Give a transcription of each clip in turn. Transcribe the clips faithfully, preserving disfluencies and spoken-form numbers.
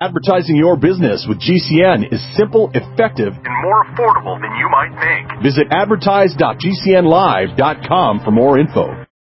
Advertising your business with G C N is simple, effective, and more affordable than you might think. Visit advertise dot g c n live dot com for more info.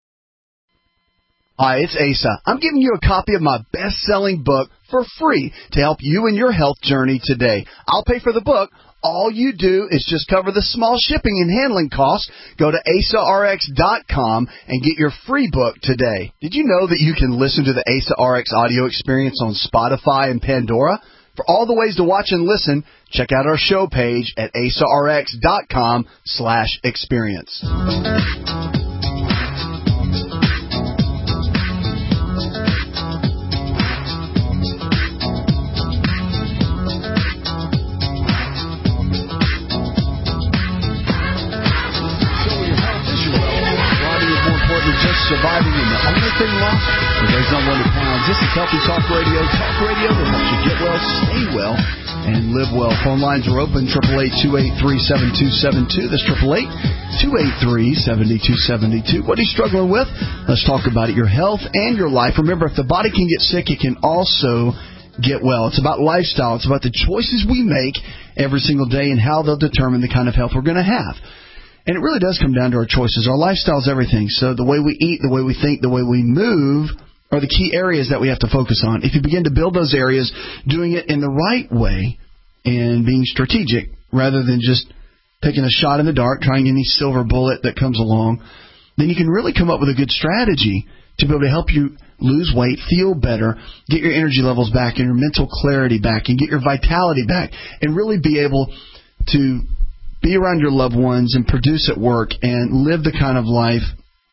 Hi, it's Asa. I'm giving you a copy of my best-selling book for free to help you in your health journey today. I'll pay for the book. All you do is just cover the small shipping and handling costs. Go to asa r x dot com and get your free book today. Did you know that you can listen to the Asa R X audio experience on Spotify and Pandora? For all the ways to watch and listen, check out our show page at asa r x dot com slash experience. Surviving in the only thing lost is those unwanted pounds. This is Healthy Talk Radio, talk radio that helps you get well, stay well, and live well. Phone lines are open, eight eight eight, two eight three, seven two seven two. That's eight eight eight, two eight three, seven two seven two. What are you struggling with? Let's talk about it, your health and your life. Remember, if the body can get sick, it can also get well. It's about lifestyle. It's about the choices we make every single day and how they'll determine the kind of health we're going to have. And it really does come down to our choices. Our lifestyle is everything. So the way we eat, the way we think, the way we move are the key areas that we have to focus on. If you begin to build those areas, doing it in the right way and being strategic rather than just taking a shot in the dark, trying any silver bullet that comes along, then you can really come up with a good strategy to be able to help you lose weight, feel better, get your energy levels back and your mental clarity back and get your vitality back and really be able to be around your loved ones and produce at work and live the kind of life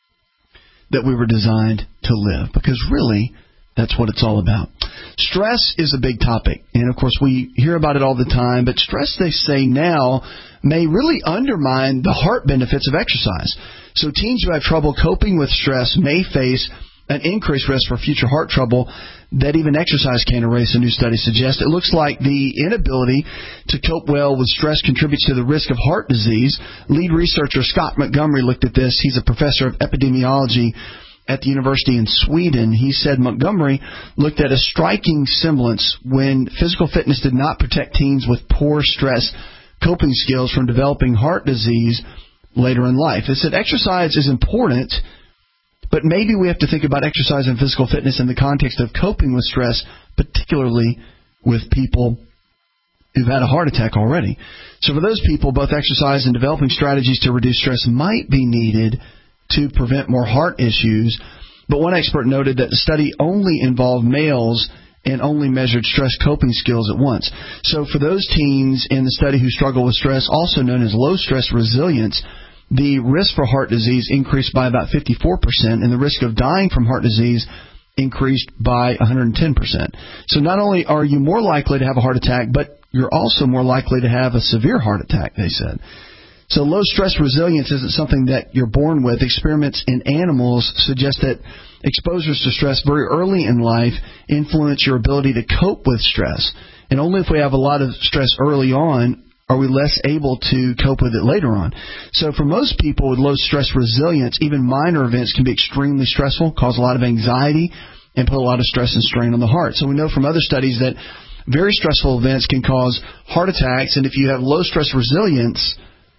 that we were designed to live. Because really, that's what it's all about. Stress is a big topic. And, of course, we hear about it all the time. But stress, they say now, may really undermine the heart benefits of exercise. So teens who have trouble coping with stress may face an increased risk for future heart trouble that even exercise can't erase, a new study suggests. It looks like the inability to cope well with stress contributes to the risk of heart disease. Lead researcher Scott Montgomery looked at this. He's a professor of epidemiology at the university in Sweden. He said Montgomery looked at a striking semblance when physical fitness did not protect teens with poor stress coping skills from developing heart disease later in life. It said exercise is important, but maybe we have to think about exercise and physical fitness in the context of coping with stress, particularly with people who've had a heart attack already. So for those people, both exercise and developing strategies to reduce stress might be needed to prevent more heart issues. But one expert noted that the study only involved males and only measured stress coping skills at once. So for those teens in the study who struggle with stress, also known as low stress resilience, the risk for heart disease increased by about fifty-four percent, and the risk of dying from heart disease increased by one hundred ten percent. So not only are you more likely to have a heart attack, but you're also more likely to have a severe heart attack, they said. So low stress resilience isn't something that you're born with. Experiments in animals suggest that exposures to stress very early in life influence your ability to cope with stress. And only if we have a lot of stress early on are we less able to cope with it later on. So for most people with low stress resilience, even minor events can be extremely stressful, cause a lot of anxiety, and put a lot of stress and strain on the heart. So we know from other studies that very stressful events can cause heart attacks, and if you have low stress resilience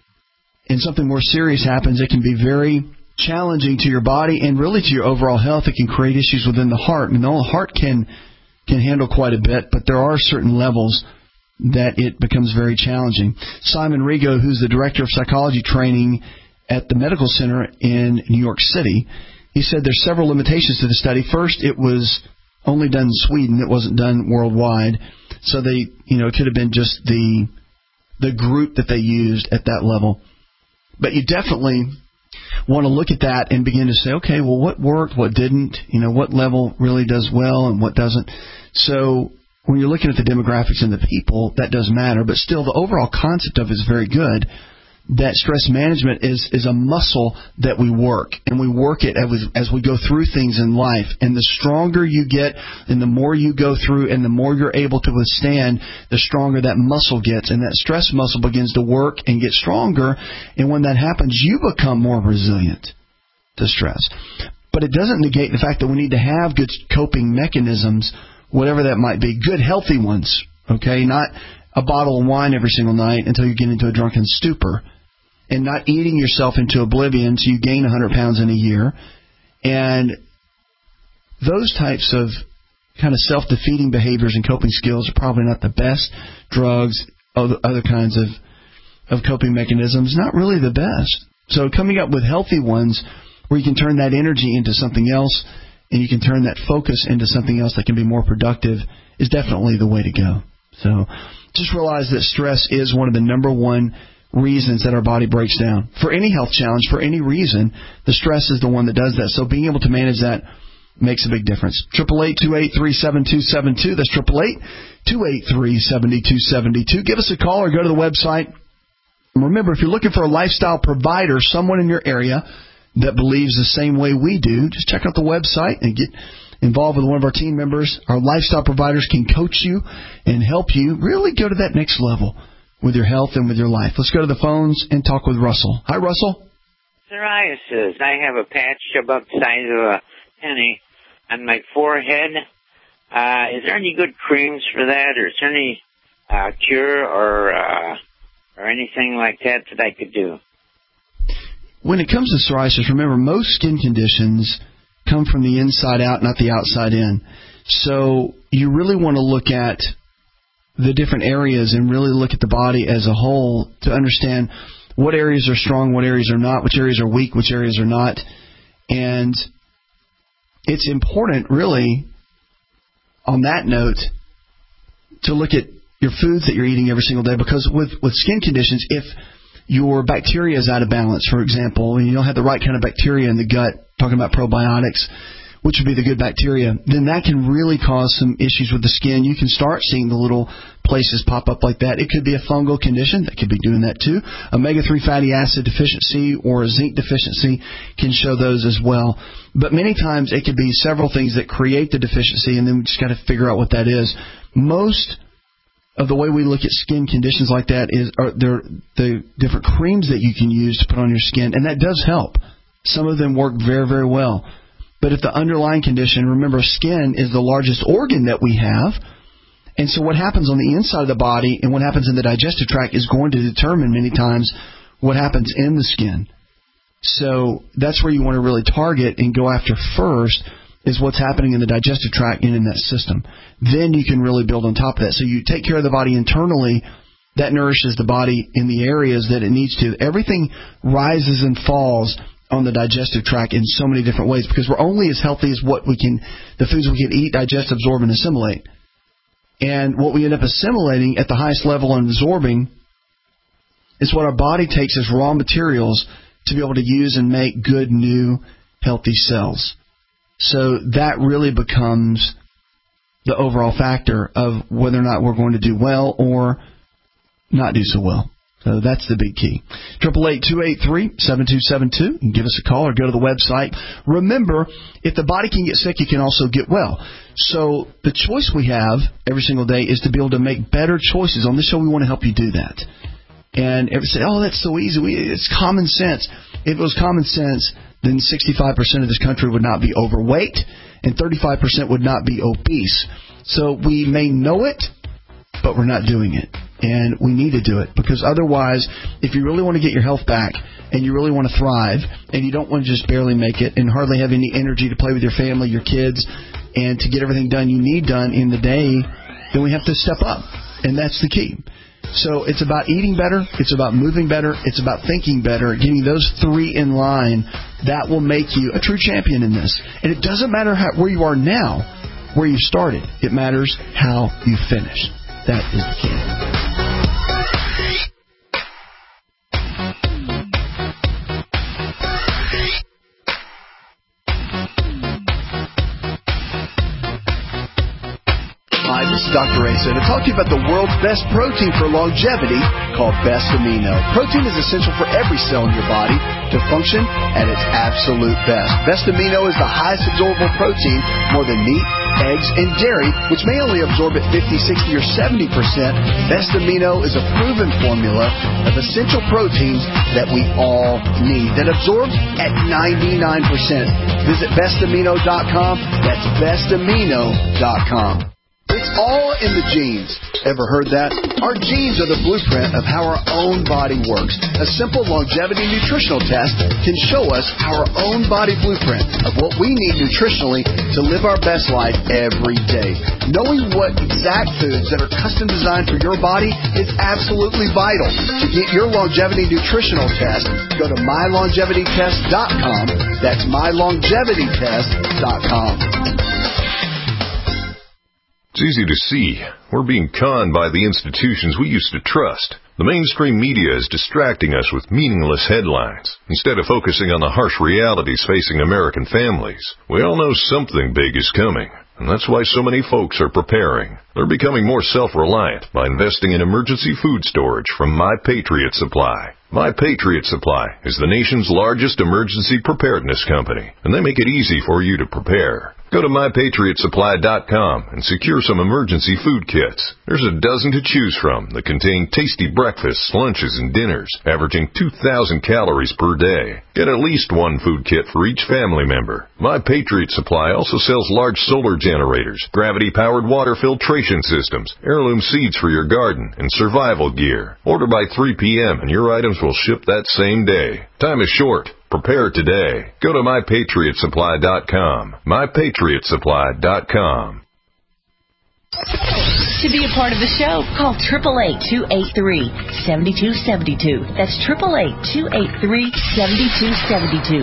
and something more serious happens, it can be very challenging to your body and really to your overall health. It can create issues within the heart. And the heart can can handle quite a bit, but there are certain levels that it becomes very challenging. Simon Rigo, who's the director of psychology training at the medical center in New York City, he said there's several limitations to the study. First, it was only done in Sweden. It wasn't done worldwide. So they, you know, it could have been just the the group that they used at that level. But you definitely want to look at that and begin to say, okay, well, what worked, what didn't, you know, what level really does well and what doesn't. So when you're looking at the demographics and the people, that does matter. But still, the overall concept of it is very good, that stress management is, is a muscle that we work. And we work it as, as we go through things in life. And the stronger you get and the more you go through and the more you're able to withstand, the stronger that muscle gets. And that stress muscle begins to work and get stronger. And when that happens, you become more resilient to stress. But it doesn't negate the fact that we need to have good coping mechanisms whatever that might be. Good, healthy ones, okay? Not a bottle of wine every single night until you get into a drunken stupor, and not eating yourself into oblivion so you gain one hundred pounds in a year. And those types of kind of self-defeating behaviors and coping skills are probably not the best. Drugs, other kinds of, of coping mechanisms, not really the best. So coming up with healthy ones where you can turn that energy into something else and you can turn that focus into something else that can be more productive is definitely the way to go. So just realize that stress is one of the number one reasons that our body breaks down. For any health challenge, for any reason, the stress is the one that does that. So being able to manage that makes a big difference. eight eight eight, two eight three, seven two seven two. That's eight eight eight, two eight three, seven two seven two. Give us a call or go to the website. And remember, if you're looking for a lifestyle provider, someone in your area that believes the same way we do, just check out the website and get involved with one of our team members. Our lifestyle providers can coach you and help you really go to that next level with your health and with your life. Let's go to the phones and talk with Russell. Hi, Russell. Psoriasis. I have a patch about the size of a penny on my forehead. Uh, is there any good creams for that, or is there any uh, cure or uh, or anything like that that I could do? When it comes to psoriasis, remember, most skin conditions come from the inside out, not the outside in. So you really want to look at the different areas and really look at the body as a whole to understand what areas are strong, what areas are not, which areas are weak, which areas are not. And it's important, really, on that note, to look at your foods that you're eating every single day, because with, with skin conditions, if your bacteria is out of balance, for example, and you don't have the right kind of bacteria in the gut, talking about probiotics, which would be the good bacteria, then that can really cause some issues with the skin. You can start seeing the little places pop up like that. It could be a fungal condition. That could be doing that too. omega three fatty acid deficiency or a zinc deficiency can show those as well. But many times it could be several things that create the deficiency, and then we just got to figure out what that is. Most of the way we look at skin conditions like that is are there the different creams that you can use to put on your skin, and that does help. Some of them work very, very well. But if the underlying condition, remember, skin is the largest organ that we have. And so what happens on the inside of the body and what happens in the digestive tract is going to determine many times what happens in the skin. So that's where you want to really target and go after first is what's happening in the digestive tract and in that system. Then you can really build on top of that. So you take care of the body internally. That nourishes the body in the areas that it needs to. Everything rises and falls on the digestive tract in so many different ways because we're only as healthy as what we can, the foods we can eat, digest, absorb, and assimilate. And what we end up assimilating at the highest level and absorbing is what our body takes as raw materials to be able to use and make good, new, healthy cells. So that really becomes the overall factor of whether or not we're going to do well or not do so well. So that's the big key. eight eight eight, two eight three, seven two seven two. You can give us a call or go to the website. Remember, if the body can get sick, you can also get well. So the choice we have every single day is to be able to make better choices. On this show, we want to help you do that. And everyone say, oh, that's so easy. We, it's common sense. If it was common sense, then sixty-five percent of this country would not be overweight and thirty-five percent would not be obese. So we may know it, but we're not doing it. And we need to do it because otherwise, if you really want to get your health back and you really want to thrive and you don't want to just barely make it and hardly have any energy to play with your family, your kids, and to get everything done you need done in the day, then we have to step up. And that's the key. So it's about eating better. It's about moving better. It's about thinking better. Getting those three in line, that will make you a true champion in this. And it doesn't matter how, where you are now, where you started. It matters how you finish. That is the key. Hi, this is Doctor Asa to talk to you about the world's best protein for longevity called Best Amino. Protein is essential for every cell in your body to function at its absolute best. Best Amino is the highest absorbable protein, more than meat, eggs, and dairy, which may only absorb at fifty, sixty, or seventy percent. Best Amino is a proven formula of essential proteins that we all need that absorbs at ninety-nine percent. Visit best amino dot com. That's best amino dot com. It's all in the genes. Ever heard that? Our genes are the blueprint of how our own body works. A simple longevity nutritional test can show us our own body blueprint of what we need nutritionally to live our best life every day. Knowing what exact foods that are custom designed for your body is absolutely vital. To get your longevity nutritional test, go to my longevity test dot com. That's my longevity test dot com. It's easy to see. We're being conned by the institutions we used to trust. The mainstream media is distracting us with meaningless headlines instead of focusing on the harsh realities facing American families. We all know something big is coming, and that's why so many folks are preparing. They're becoming more self-reliant by investing in emergency food storage from My Patriot Supply. My Patriot Supply is the nation's largest emergency preparedness company, and they make it easy for you to prepare. Go to my patriot supply dot com and secure some emergency food kits. There's a dozen to choose from that contain tasty breakfasts, lunches, and dinners, averaging two thousand calories per day. Get at least one food kit for each family member. My Patriot Supply also sells large solar generators, gravity-powered water filtration systems, heirloom seeds for your garden, and survival gear. Order by three p.m. and your items will ship that same day. Time is short. Prepare today. Go to my patriot supply dot com. my patriot supply dot com. To be a part of the show, call eight eight eight, two eight three, seven two seven two. That's eight eight eight, two eight three, seven two seven two.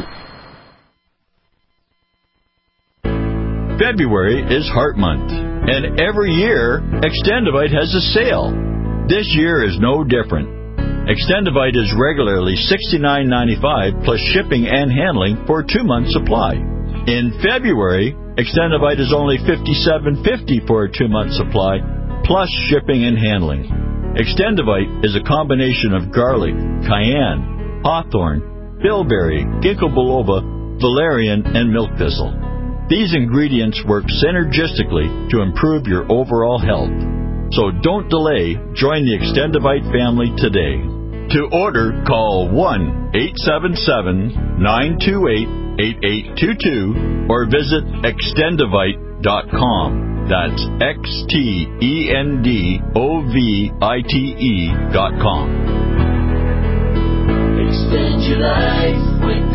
February is Heart Month, and every year, Extendivite has a sale. This year is no different. Extendivite is regularly sixty-nine ninety-five plus shipping and handling for a two-month supply. In February, Extendivite is only fifty-seven fifty for a two-month supply plus shipping and handling. Extendivite is a combination of garlic, cayenne, hawthorn, bilberry, ginkgo biloba, valerian, and milk thistle. These ingredients work synergistically to improve your overall health. So don't delay. Join the Extendivite family today. To order, call one eight seven seven, nine two eight, eight eight two two or visit extendivite dot com. That's X T E N D O V I T E dot com. Extend your life with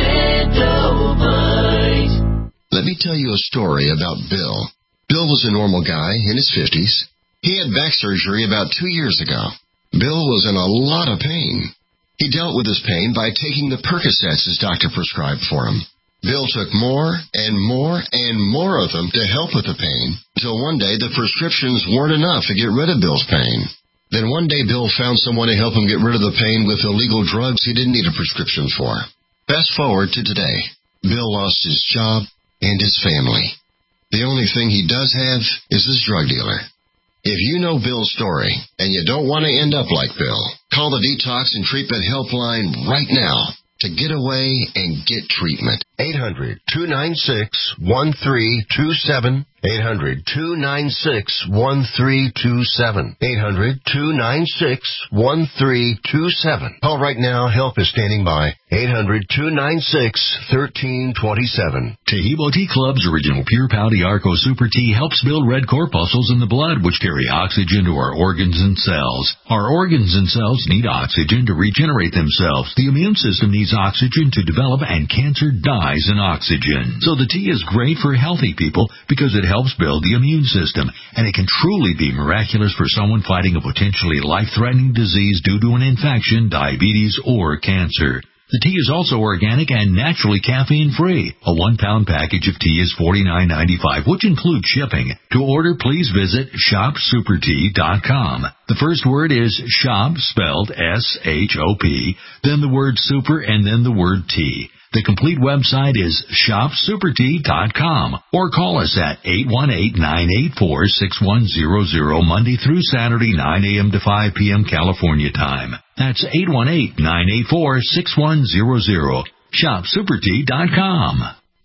Extendivite. Let me tell you a story about Bill. Bill was a normal guy in his fifties. He had back surgery about two years ago. Bill was in a lot of pain. He dealt with his pain by taking the Percocets his doctor prescribed for him. Bill took more and more and more of them to help with the pain, until one day the prescriptions weren't enough to get rid of Bill's pain. Then one day Bill found someone to help him get rid of the pain with illegal drugs he didn't need a prescription for. Fast forward to today. Bill lost his job and his family. The only thing he does have is his drug dealer. If you know Bill's story and you don't want to end up like Bill, call the Detox and Treatment Helpline right now to get away and get treatment. eight hundred, two nine six, one three two seven. eight hundred, two nine six, one three two seven. eight hundred, two nine six, one three two seven. Call right now. Help is standing by. eight hundred, two nine six, one three two seven. Taheebo Tea Club's original Pure Pouty Arco Super Tea helps build red corpuscles in the blood, which carry oxygen to our organs and cells. Our organs and cells need oxygen to regenerate themselves. The immune system needs oxygen to develop, and cancer dies in oxygen. So the tea is great for healthy people because it helps build the immune system, and it can truly be miraculous for someone fighting a potentially life-threatening disease due to an infection, diabetes, or cancer. The tea is also organic and naturally caffeine-free. A one-pound package of tea is forty-nine ninety-five, which includes shipping. To order, please visit shop super tea dot com. The first word is shop, spelled S H O P, then the word super, and then the word tea. The complete website is shop super tea dot com, or call us at eight one eight, nine eight four, six one zero zero Monday through Saturday, nine a.m. to five p.m. California time. That's eight one eight, nine eight four, six one zero zero. shop super tea dot com.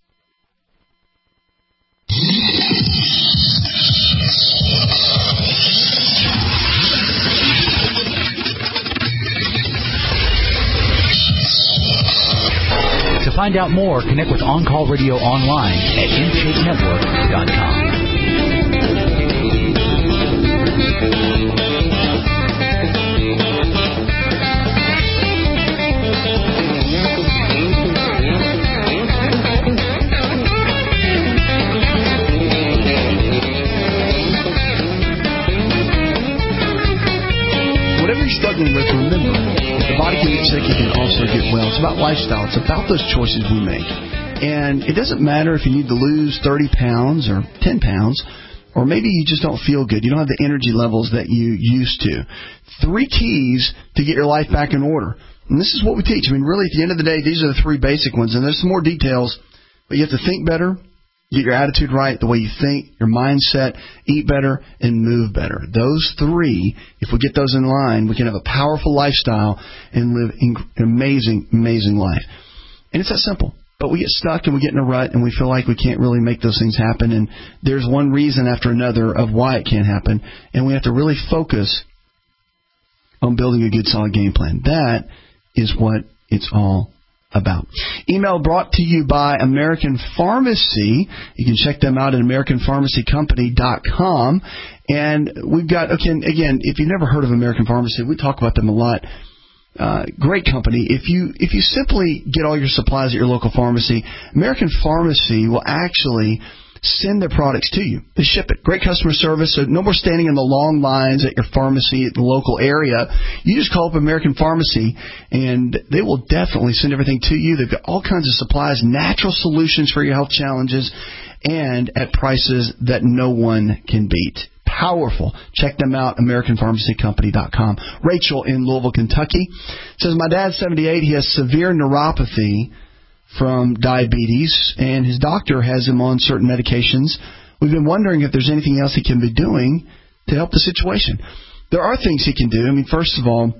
To find out more, connect with On Call Radio online at in shape network dot com. you're struggling with, remember, if the body can get sick, it can also get well. It's about lifestyle. It's about those choices we make. And it doesn't matter if you need to lose thirty pounds or ten pounds, or maybe you just don't feel good. You don't have the energy levels that you used to. Three keys to get your life back in order. And this is what we teach. I mean, really, at the end of the day, these are the three basic ones. And there's some more details, but you have to think better, get your attitude right, the way you think, your mindset, eat better, and move better. Those three, if we get those in line, we can have a powerful lifestyle and live an amazing, amazing life. And it's that simple. But we get stuck and we get in a rut and we feel like we can't really make those things happen. And there's one reason after another of why it can't happen. And we have to really focus on building a good, solid game plan. That is what it's all about. Email brought to you by American Pharmacy. You can check them out at American Pharmacy Company dot com. And we've got, okay, again, if you've never heard of American Pharmacy, we talk about them a lot. Uh, great company. If you if you simply get all your supplies at your local pharmacy, American Pharmacy will actually send their products to you. They ship it. Great customer service, so no more standing in the long lines at your pharmacy at the local area. You just call up American Pharmacy, and they will definitely send everything to you. They've got all kinds of supplies, natural solutions for your health challenges, and at prices that no one can beat. Powerful. Check them out, American Pharmacy Company dot com. Rachel in Louisville, Kentucky says, my dad's seventy-eight. He has severe neuropathy from diabetes, and his doctor has him on certain medications. We've been wondering if there's anything else he can be doing to help the situation. There are things he can do. I mean, first of all,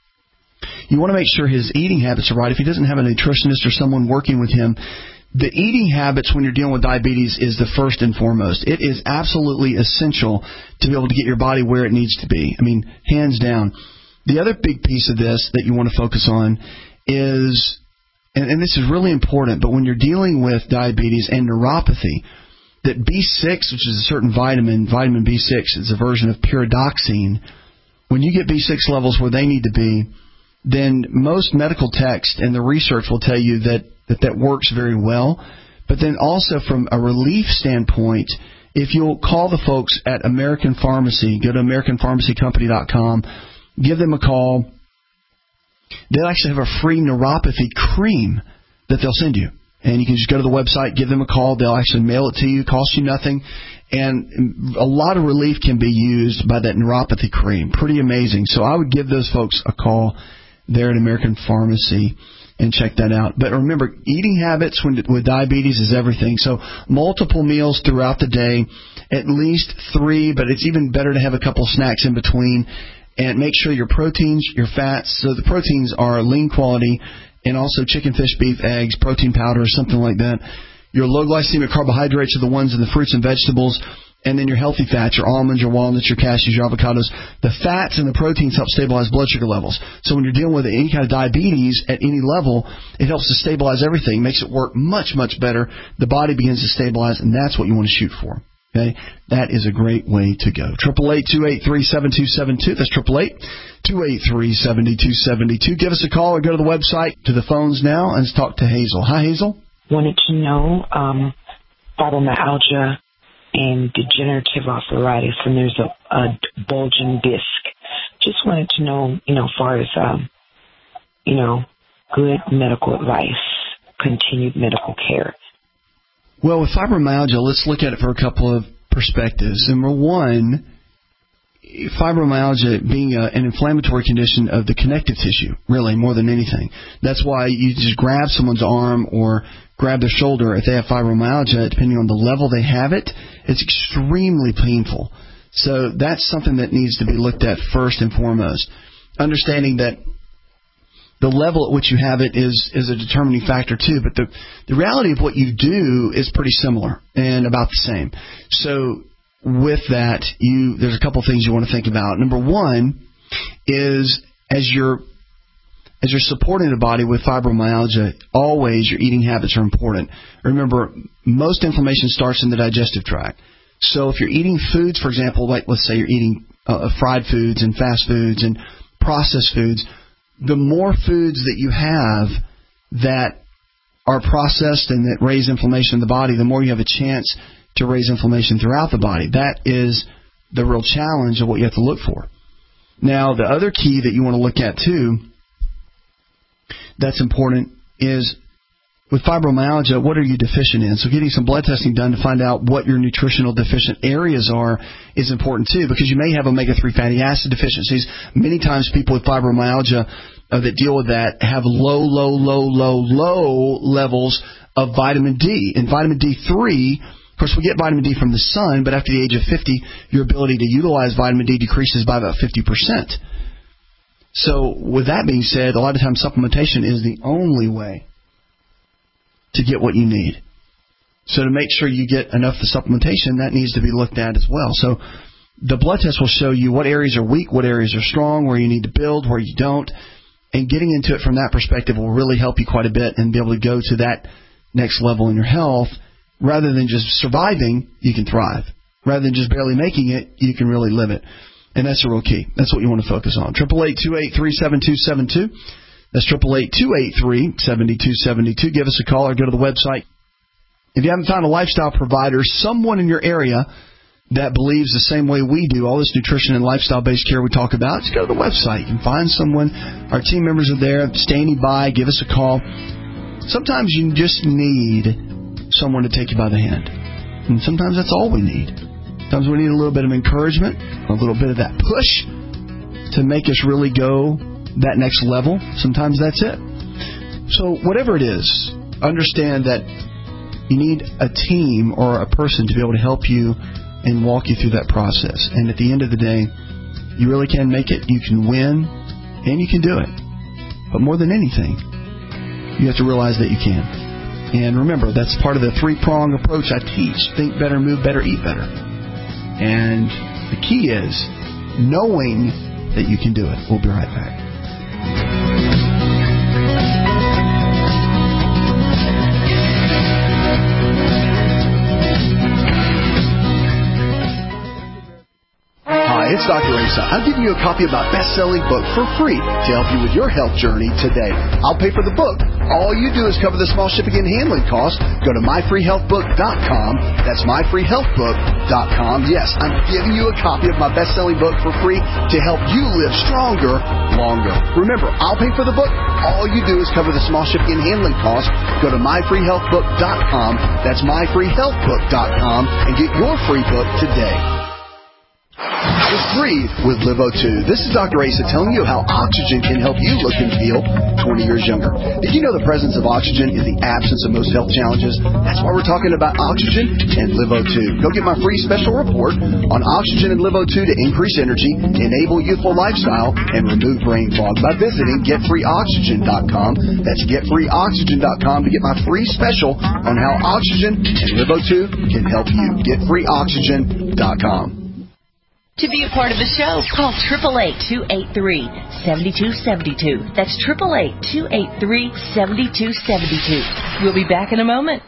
you want to make sure his eating habits are right. If he doesn't have a nutritionist or someone working with him, the eating habits when you're dealing with diabetes is the first and foremost. It is absolutely essential to be able to get your body where it needs to be. I mean, hands down. The other big piece of this that you want to focus on is, and, and this is really important, but when you're dealing with diabetes and neuropathy, that B six, which is a certain vitamin, vitamin B six, is a version of pyridoxine. When you get B six levels where they need to be, then most medical text and the research will tell you that that that works very well. But then also from a relief standpoint, if you'll call the folks at American Pharmacy, go to American Pharmacy Company dot com, give them a call. They'll actually have a free neuropathy cream that they'll send you. And you can just go to the website, give them a call. They'll actually mail it to you, cost you nothing. And a lot of relief can be used by that neuropathy cream. Pretty amazing. So I would give those folks a call there at American Pharmacy and check that out. But remember, eating habits when, with diabetes is everything. So multiple meals throughout the day, at least three, but it's even better to have a couple snacks in between. And make sure your proteins, your fats, so the proteins are lean quality, and also chicken, fish, beef, eggs, protein powder, something like that. Your low glycemic carbohydrates are the ones in the fruits and vegetables. And then your healthy fats, your almonds, your walnuts, your cashews, your avocados. The fats and the proteins help stabilize blood sugar levels. So when you're dealing with any kind of diabetes at any level, it helps to stabilize everything, makes it work much, much better. The body begins to stabilize, and that's what you want to shoot for. Okay? That is a great way to go. eight eight eight, two eight three, seven two seven two. That's eight eight eight, two eight three, seven two seven two. Give us a call or go to the website, to the phones now, and let's talk to Hazel. Hi, Hazel. Wanted to know um, fibromyalgia and degenerative arthritis, and there's a, a bulging disc. Just wanted to know, you know, as far as, um, you know, good medical advice, continued medical care. Well, with fibromyalgia, let's look at it for a couple of perspectives. Number one, fibromyalgia being a, an inflammatory condition of the connective tissue, really, more than anything. That's why you just grab someone's arm or grab their shoulder if they have fibromyalgia, depending on the level they have it, it's extremely painful. So that's something that needs to be looked at first and foremost. Understanding that the level at which you have it is, is a determining factor too, but the, the reality of what you do is pretty similar and about the same. So with that, you there's a couple things you want to think about. Number one is as you're as you're supporting the body with fibromyalgia, always your eating habits are important. Remember, most inflammation starts in the digestive tract. So if you're eating foods, for example, like let's say you're eating uh, fried foods and fast foods and processed foods, the more foods that you have that are processed and that raise inflammation in the body, the more you have a chance to raise inflammation throughout the body. That is the real challenge of what you have to look for. Now, the other key that you want to look at, too, that's important, is with fibromyalgia, what are you deficient in? So getting some blood testing done to find out what your nutritional deficient areas are is important, too, because you may have omega three fatty acid deficiencies. Many times people with fibromyalgia uh, that deal with that have low, low, low, low, low levels of vitamin D. And vitamin D three, of course, we get vitamin D from the sun, but after the age of fifty, your ability to utilize vitamin D decreases by about fifty percent. So with that being said, a lot of times supplementation is the only way to get what you need. So to make sure you get enough of the supplementation, that needs to be looked at as well. So the blood test will show you what areas are weak, what areas are strong, where you need to build, where you don't. And getting into it from that perspective will really help you quite a bit and be able to go to that next level in your health. Rather than just surviving, you can thrive. Rather than just barely making it, you can really live it. And that's the real key. That's what you want to focus on. eight eight eight, two eight three, seven two seven two. That's eight eight eight, two eight three, seven two seven two. Give us a call or go to the website. If you haven't found a lifestyle provider, someone in your area that believes the same way we do, all this nutrition and lifestyle-based care we talk about, just go to the website. You can find someone. Our team members are there standing by. Give us a call. Sometimes you just need someone to take you by the hand. And sometimes that's all we need. Sometimes we need a little bit of encouragement, a little bit of that push to make us really go that next level. Sometimes that's it. So whatever it is, understand that you need a team or a person to be able to help you and walk you through that process. And at the end of the day, you really can make it. You can win, and you can do it. But more than anything, you have to realize that you can. And remember, that's part of the three-prong approach I teach. Think better, move better, eat better. And the key is knowing that you can do it. We'll be right back. Hi, it's Doctor Asa. I'm giving you a copy of my best-selling book for free to help you with your health journey today. I'll pay for the book. All you do is cover the small shipping and handling costs. Go to my free health book dot com. That's my free health book dot com. Yes, I'm giving you a copy of my best-selling book for free to help you live stronger, longer. Remember, I'll pay for the book. All you do is cover the small shipping and handling costs. Go to my free health book dot com. That's my free health book dot com and get your free book today. It's free with Live O two. This is Doctor Asa telling you how oxygen can help you look and feel twenty years younger. Did you know the presence of oxygen is the absence of most health challenges? That's why we're talking about oxygen and Live O two. Go get my free special report on oxygen and Live O two to increase energy, enable youthful lifestyle, and remove brain fog by visiting get free oxygen dot com. That's get free oxygen dot com to get my free special on how oxygen and Live O two can help you. get free oxygen dot com. To be a part of the show, call eight eight eight, two eight three, seven two seven two. That's eight eight eight, two eight three, seven two seven two. We'll be back in a moment.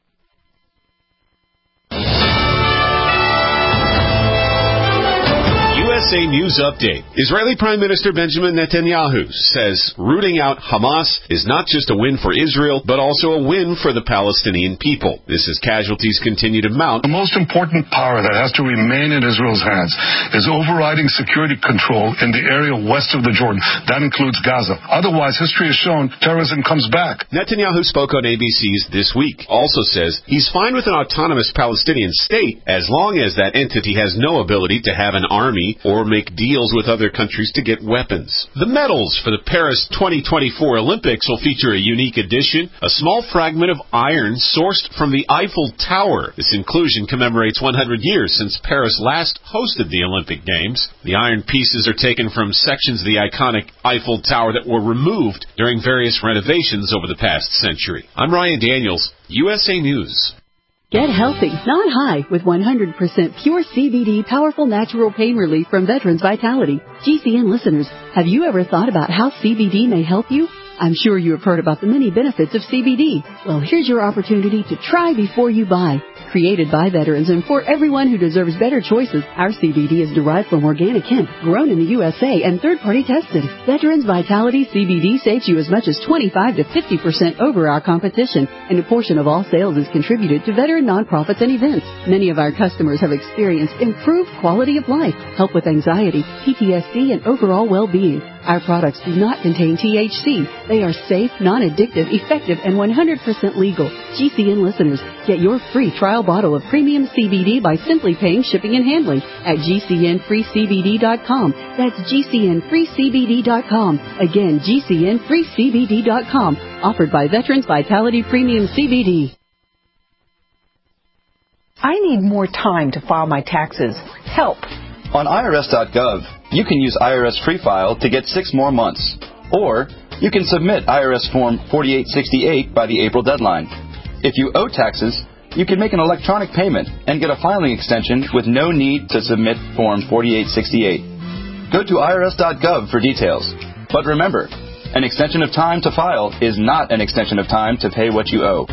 U S A News Update. Israeli Prime Minister Benjamin Netanyahu says rooting out Hamas is not just a win for Israel, but also a win for the Palestinian people. This as casualties continue to mount. The most important power that has to remain in Israel's hands is overriding security control in the area west of the Jordan. That includes Gaza. Otherwise, history has shown terrorism comes back. Netanyahu spoke on A B C's This Week. Also says he's fine with an autonomous Palestinian state as long as that entity has no ability to have an army or make deals with other countries to get weapons. The medals for the Paris twenty twenty-four Olympics will feature a unique addition, a small fragment of iron sourced from the Eiffel Tower. This inclusion commemorates one hundred years since Paris last hosted the Olympic Games. The iron pieces are taken from sections of the iconic Eiffel Tower that were removed during various renovations over the past century. I'm Ryan Daniels, U S A News. Get healthy, not high, with one hundred percent pure C B D powerful natural pain relief from Veterans Vitality. G C N listeners, have you ever thought about how C B D may help you? I'm sure you have heard about the many benefits of C B D. Well, here's your opportunity to try before you buy. Created by veterans and for everyone who deserves better choices, our C B D is derived from organic hemp, grown in the U S A and third-party tested. Veterans Vitality C B D saves you as much as twenty-five to fifty percent over our competition, and a portion of all sales is contributed to veteran nonprofits and events. Many of our customers have experienced improved quality of life, help with anxiety, P T S D, and overall well-being. Our products do not contain T H C. They are safe, non-addictive, effective, and one hundred percent legal. G C N listeners, get your free trial bottle of premium C B D by simply paying shipping and handling at G C N free C B D dot com. That's G C N free C B D dot com. Again, G C N free C B D dot com. Offered by Veterans Vitality Premium C B D. I need more time to file my taxes. Help. On I R S dot gov, you can use I R S Free File to get six more months. Or you can submit I R S Form forty-eight sixty-eight by the April deadline. If you owe taxes, you can make an electronic payment and get a filing extension with no need to submit Form forty-eight sixty-eight. Go to I R S dot gov for details. But remember, an extension of time to file is not an extension of time to pay what you owe.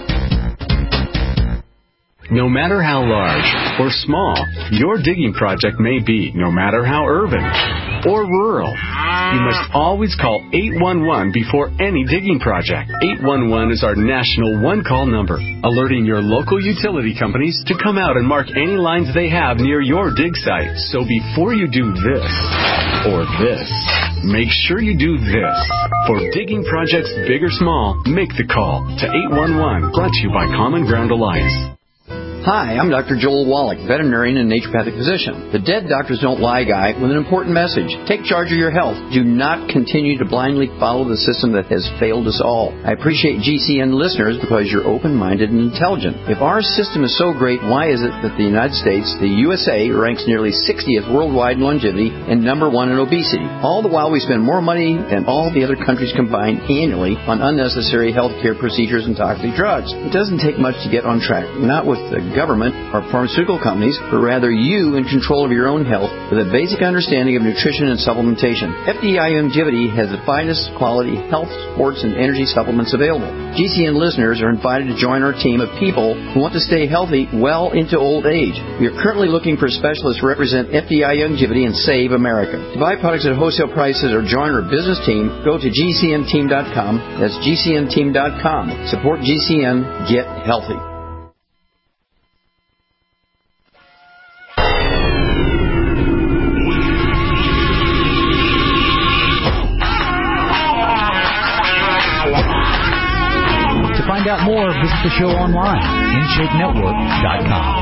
No matter how large or small your digging project may be, no matter how urban or rural, you must always call eight one one before any digging project. eight one one is our national one-call number, alerting your local utility companies to come out and mark any lines they have near your dig site. So before you do this or this, make sure you do this. For digging projects big or small, make the call to eight one one, brought to you by Common Ground Alliance. Hi, I'm Doctor Joel Wallach, veterinarian and naturopathic physician. The Dead Doctors Don't Lie guy with an important message. Take charge of your health. Do not continue to blindly follow the system that has failed us all. I appreciate G C N listeners because you're open-minded and intelligent. If our system is so great, why is it that the United States, the U S A, ranks nearly sixtieth worldwide in longevity and number one in obesity? All the while we spend more money than all the other countries combined annually on unnecessary health care procedures and toxic drugs. It doesn't take much to get on track. Not with the government or pharmaceutical companies, but rather you in control of your own health with a basic understanding of nutrition and supplementation. F D I Longevity has the finest quality health, sports, and energy supplements available. G C N listeners are invited to join our team of people who want to stay healthy well into old age. We are currently looking for specialists to represent F D I Longevity and Save America. To buy products at wholesale prices or join our business team, go to G C N team dot com. That's G C N team dot com. Support G C N. Get healthy. Find out more, visit the show online, in shape network dot com.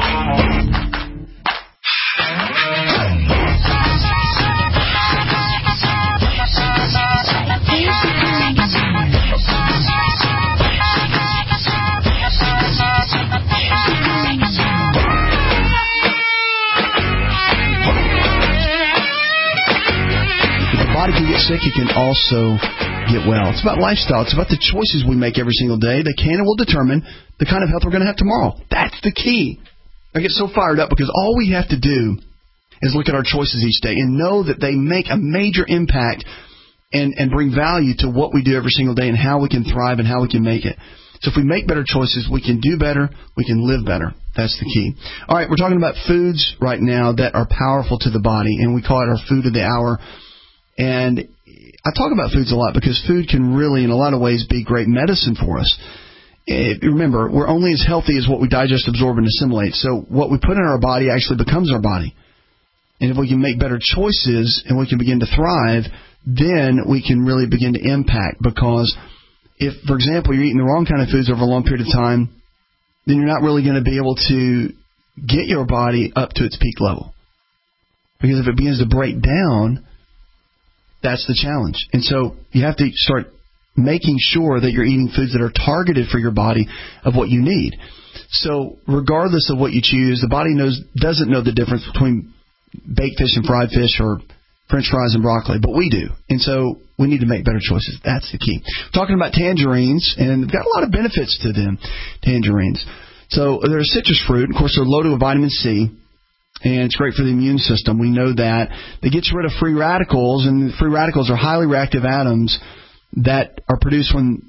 If the body can get sick, it can also get well. It's about lifestyle. It's about the choices we make every single day that can and will determine the kind of health we're going to have tomorrow. That's the key. I get so fired up because all we have to do is look at our choices each day and know that they make a major impact and, and bring value to what we do every single day and how we can thrive and how we can make it. So if we make better choices, we can do better, we can live better. That's the key. All right, we're talking about foods right now that are powerful to the body, and we call it our food of the hour. And I talk about foods a lot because food can really, in a lot of ways, be great medicine for us. It, remember, we're only as healthy as what we digest, absorb, and assimilate. So what we put in our body actually becomes our body. And if we can make better choices and we can begin to thrive, then we can really begin to impact. Because if, for example, you're eating the wrong kind of foods over a long period of time, then you're not really going to be able to get your body up to its peak level. Because if it begins to break down, that's the challenge. And so you have to start making sure that you're eating foods that are targeted for your body of what you need. So regardless of what you choose, the body knows doesn't know the difference between baked fish and fried fish or French fries and broccoli, but we do. And so we need to make better choices. That's the key. We're talking about tangerines, and they've got a lot of benefits to them, tangerines. So they're a citrus fruit. Of course, they're loaded with vitamin C. And it's great for the immune system. We know that. It gets rid of free radicals, and free radicals are highly reactive atoms that are produced when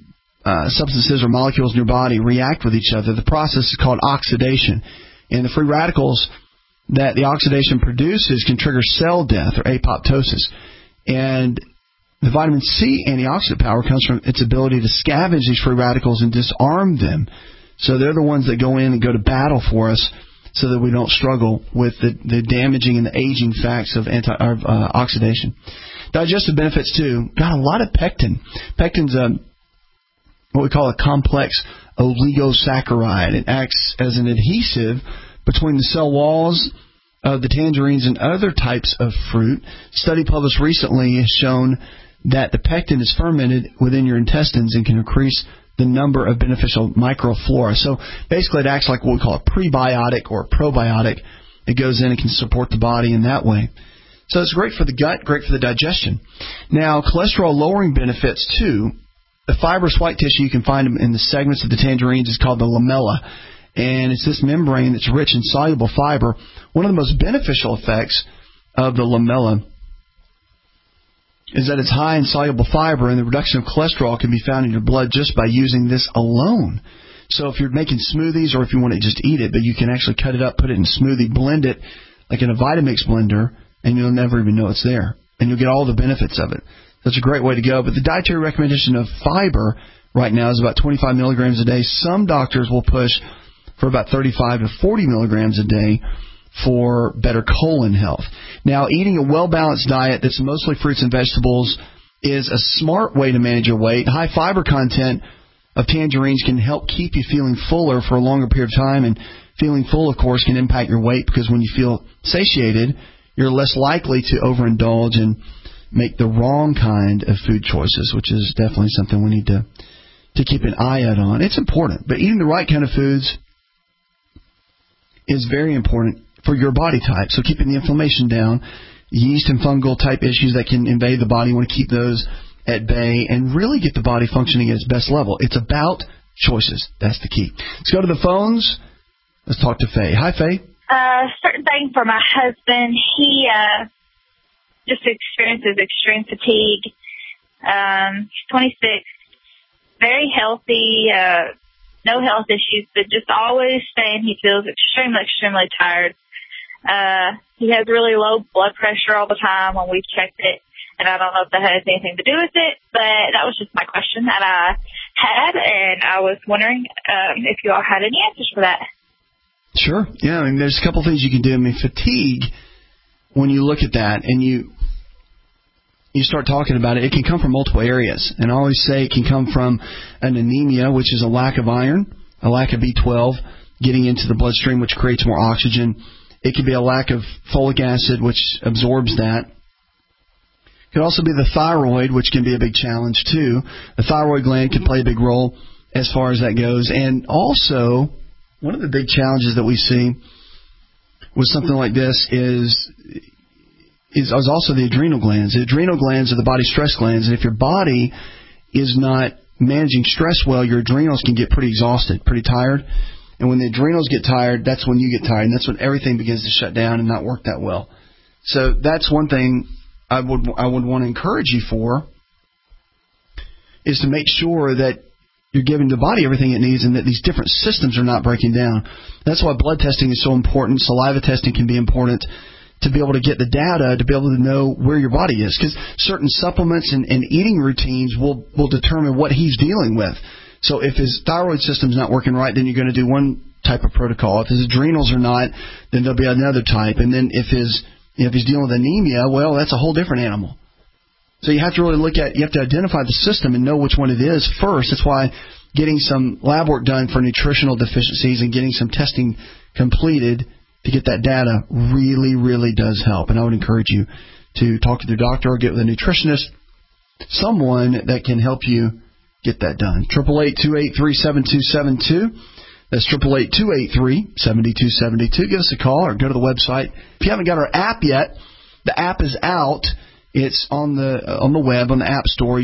uh, substances or molecules in your body react with each other. The process is called oxidation. And the free radicals that the oxidation produces can trigger cell death or apoptosis. And the vitamin C antioxidant power comes from its ability to scavenge these free radicals and disarm them. So they're the ones that go in and go to battle for us so that we don't struggle with the, the damaging and the aging facts of, anti, of uh, oxidation. Digestive benefits, too. Got a lot of pectin. Pectin's a, what we call a complex oligosaccharide. It acts as an adhesive between the cell walls of the tangerines and other types of fruit. A study published recently has shown that the pectin is fermented within your intestines and can increase the number of beneficial microflora. So basically it acts like what we call a prebiotic or a probiotic. It goes in and can support the body in that way. So it's great for the gut, great for the digestion. Now, cholesterol-lowering benefits, too. The fibrous white tissue, you can find them in the segments of the tangerines, is called the lamella. And it's this membrane that's rich in soluble fiber. One of the most beneficial effects of the lamella is that it's high in soluble fiber, and the reduction of cholesterol can be found in your blood just by using this alone. So if you're making smoothies or if you want to just eat it, but you can actually cut it up, put it in a smoothie, blend it like in a Vitamix blender, and you'll never even know it's there. And you'll get all the benefits of it. That's a great way to go. But the dietary recommendation of fiber right now is about twenty-five milligrams a day. Some doctors will push for about thirty-five to forty milligrams a day for better colon health. Now, eating a well-balanced diet that's mostly fruits and vegetables is a smart way to manage your weight. High fiber content of tangerines can help keep you feeling fuller for a longer period of time, and feeling full, of course, can impact your weight because when you feel satiated, you're less likely to overindulge and make the wrong kind of food choices, which is definitely something we need to, to keep an eye out on. It's important, but eating the right kind of foods is very important for your body type. So keeping the inflammation down, yeast and fungal type issues that can invade the body, you want to keep those at bay and really get the body functioning at its best level. It's about choices. That's the key. Let's go to the phones. Let's talk to Faye. Hi, Faye. Uh, certain thing for my husband. He uh, just experiences extreme fatigue. Um, he's twenty-six, very healthy, uh, no health issues, but just always saying he feels extremely, extremely tired. Uh, he has really low blood pressure all the time when we've checked it, and I don't know if that has anything to do with it, but that was just my question that I had, and I was wondering um, if you all had any answers for that. Sure. Yeah, I mean, there's a couple things you can do. I mean, fatigue, when you look at that and you you start talking about it, it can come from multiple areas. And I always say it can come from an anemia, which is a lack of iron, a lack of B twelve getting into the bloodstream, which creates more oxygen. It could be a lack of folic acid, which absorbs that. It could also be the thyroid, which can be a big challenge, too. The thyroid gland can play a big role as far as that goes. And also, one of the big challenges that we see with something like this is, is, is also the adrenal glands. The adrenal glands are the body's stress glands, and if your body is not managing stress well, your adrenals can get pretty exhausted, pretty tired. And when the adrenals get tired, that's when you get tired, and that's when everything begins to shut down and not work that well. So that's one thing I would I would want to encourage you for, is to make sure that you're giving the body everything it needs and that these different systems are not breaking down. That's why blood testing is so important. Saliva testing can be important to be able to get the data, to be able to know where your body is. Because certain supplements and, and eating routines will, will determine what he's dealing with. So if his thyroid system's not working right, then you're going to do one type of protocol. If his adrenals are not, then there'll be another type. And then if his if he's dealing with anemia, well, that's a whole different animal. So you have to really look at, you have to identify the system and know which one it is first. That's why getting some lab work done for nutritional deficiencies and getting some testing completed to get that data really, really does help. And I would encourage you to talk to your doctor or get with a nutritionist, someone that can help you get that done. eight eight eight, two eight three, seven two seven two. That's eight eight eight, two eight three, seven two seven two. Give us a call or go to the website. If you haven't got our app yet, the app is out. It's on the uh, on the web, on the App Store.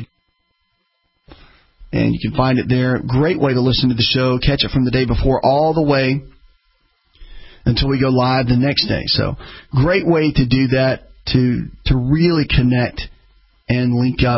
And you can find it there. Great way to listen to the show. Catch it from the day before all the way until we go live the next day. So great way to do that, to to really connect and link up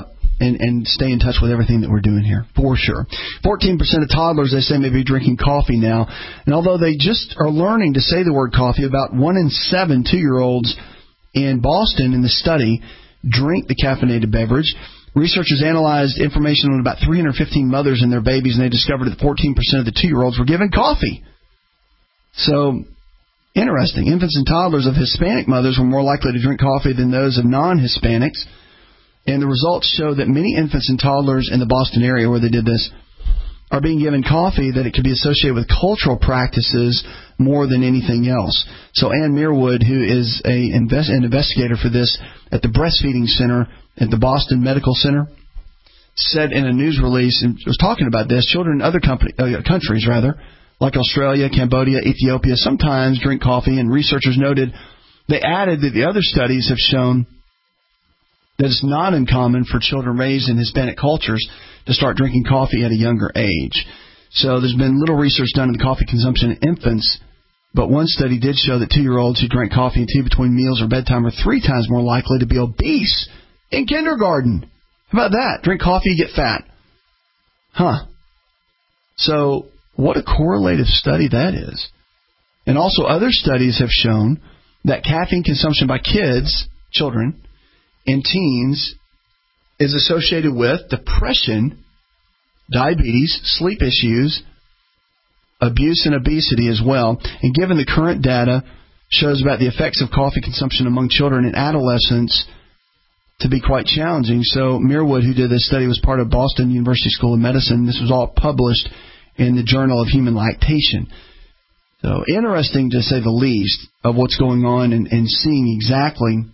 and, and stay in touch with everything that we're doing here, for sure. fourteen percent of toddlers, they say, may be drinking coffee now. And although they just are learning to say the word coffee, about one in seven two-year-olds in Boston in the study drink the caffeinated beverage. Researchers analyzed information on about three hundred fifteen mothers and their babies, and they discovered that fourteen percent of the two-year-olds were given coffee. So, interesting. Infants and toddlers of Hispanic mothers were more likely to drink coffee than those of non-Hispanics. And the results show that many infants and toddlers in the Boston area where they did this are being given coffee, that it could be associated with cultural practices more than anything else. So Ann Meerwood, who is a invest, an investigator for this at the Breastfeeding Center at the Boston Medical Center, said in a news release, and was talking about this, children in other company, uh, countries, rather, like Australia, Cambodia, Ethiopia, sometimes drink coffee, and researchers noted, they added that the other studies have shown that it's not uncommon for children raised in Hispanic cultures to start drinking coffee at a younger age. So there's been little research done on the coffee consumption in infants, but one study did show that two-year-olds who drank coffee and tea between meals or bedtime are three times more likely to be obese in kindergarten. How about that? Drink coffee, you get fat. Huh. So what a correlative study that is. And also other studies have shown that caffeine consumption by kids, children, and teens is associated with depression, diabetes, sleep issues, abuse, and obesity as well. And given the current data shows about the effects of coffee consumption among children and adolescents to be quite challenging. So Meerwood, who did this study, was part of Boston University School of Medicine. This was all published in the Journal of Human Lactation. So interesting, to say the least, of what's going on, and, and seeing exactly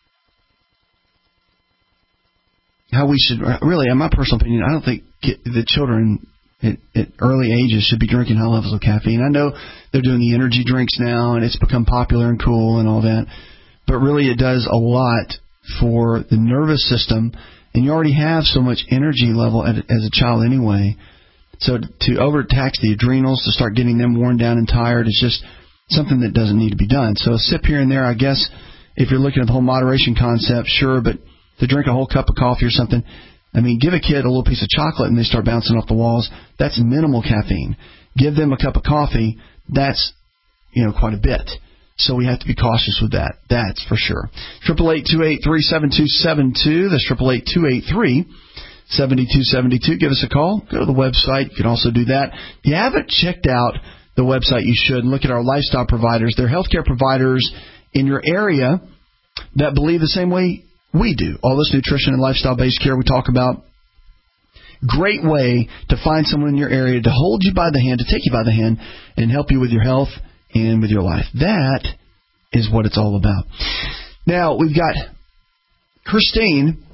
how we should, really, in my personal opinion, I don't think the children at, at early ages should be drinking high levels of caffeine. I know they're doing the energy drinks now, and it's become popular and cool and all that, but really it does a lot for the nervous system, and you already have so much energy level as a child anyway. So to overtax the adrenals, to start getting them worn down and tired, is just something that doesn't need to be done. So a sip here and there, I guess, if you're looking at the whole moderation concept, sure, but to drink a whole cup of coffee or something, I mean, give a kid a little piece of chocolate and they start bouncing off the walls. That's minimal caffeine. Give them a cup of coffee, that's, you know, quite a bit. So we have to be cautious with that. That's for sure. eight eight eight, two eight three, seven two seven two. That's eight eight eight, two eight three, seven two seven two. Give us a call. Go to the website. You can also do that. If you haven't checked out the website, you should. And look at our lifestyle providers. They're healthcare providers in your area that believe the same way we do. All this nutrition and lifestyle-based care we talk about. Great way to find someone in your area to hold you by the hand, to take you by the hand, and help you with your health and with your life. That is what it's all about. Now, we've got Christine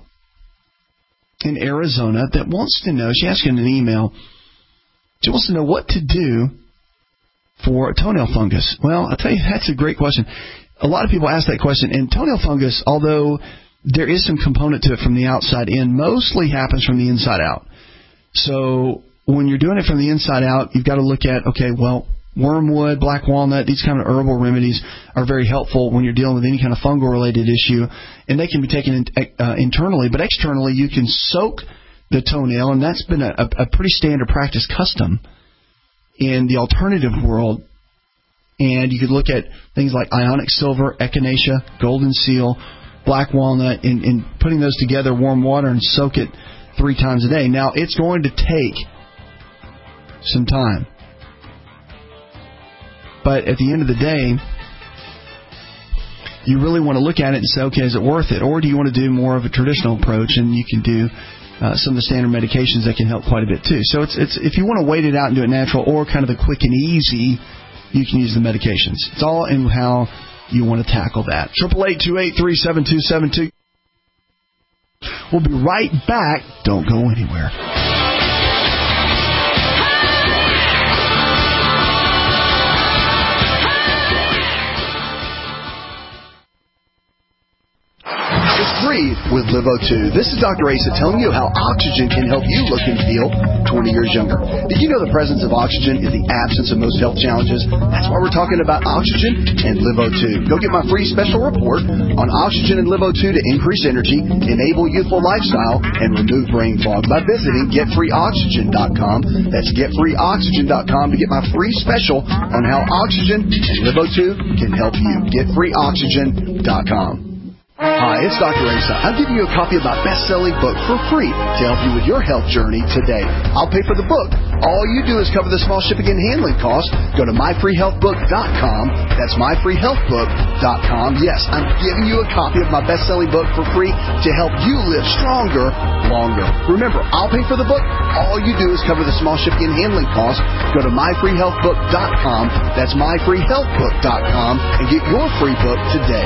in Arizona that wants to know, she asked in an email, she wants to know what to do for toenail fungus. Well, I'll tell you, that's a great question. A lot of people ask that question, and toenail fungus, although there is some component to it from the outside in, mostly happens from the inside out. So when you're doing it from the inside out, you've got to look at, okay, well, wormwood, black walnut, these kind of herbal remedies are very helpful when you're dealing with any kind of fungal-related issue, and they can be taken in, uh, internally. But externally, you can soak the toenail, and that's been a, a pretty standard practice custom in the alternative world. And you could look at things like ionic silver, echinacea, golden seal, black walnut, and, and putting those together, warm water, and soak it three times a day. Now, it's going to take some time. But at the end of the day, you really want to look at it and say, okay, is it worth it? Or do you want to do more of a traditional approach, and you can do uh, some of the standard medications that can help quite a bit too. So it's it's if you want to wait it out and do it natural, or kind of the quick and easy, you can use the medications. It's all in how you want to tackle that. eight eight eight, two eight three, seven two seven two. We'll be right back. Don't go anywhere. It's free with Livo two. This is Doctor Asa telling you how oxygen can help you look and feel twenty years younger. Did you know the presence of oxygen is the absence of most health challenges? That's why we're talking about oxygen and Livo two. Go get my free special report on oxygen and Livo two to increase energy, enable youthful lifestyle, and remove brain fog by visiting get free oxygen dot com. That's get free oxygen dot com to get my free special on how oxygen and Livo two can help you. get free oxygen dot com. Hi, it's Doctor Asa. I'm giving you a copy of my best-selling book for free to help you with your health journey today. I'll pay for the book. All you do is cover the small shipping and handling costs. Go to my free health book dot com. That's my free health book dot com. Yes, I'm giving you a copy of my best-selling book for free to help you live stronger, longer. Remember, I'll pay for the book. All you do is cover the small shipping and handling costs. Go to my free health book dot com. That's my free health book dot com and get your free book today.